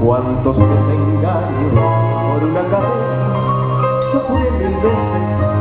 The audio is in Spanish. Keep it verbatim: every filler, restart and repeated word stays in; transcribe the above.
Cuántos desengaños por una cabeza, yo apuré mil veces